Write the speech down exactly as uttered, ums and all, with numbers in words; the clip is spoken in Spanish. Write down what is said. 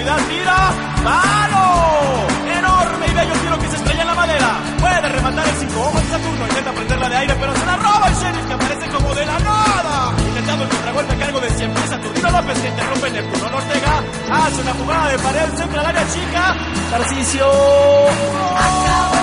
profundidad, tira, ¡palo! Enorme y bello tiro que se estrella en la madera. Puede rematar el cinco ojos de Saturno, intenta prenderla de aire, pero se la roba el Sheriff, que aparece como de la nada. Intentando el contragolpe a cargo de siempre Saturnino López, que interrumpe Neptuno Ortega. Hace una jugada de pared, centra al área chica. Tarcisio. Acabó.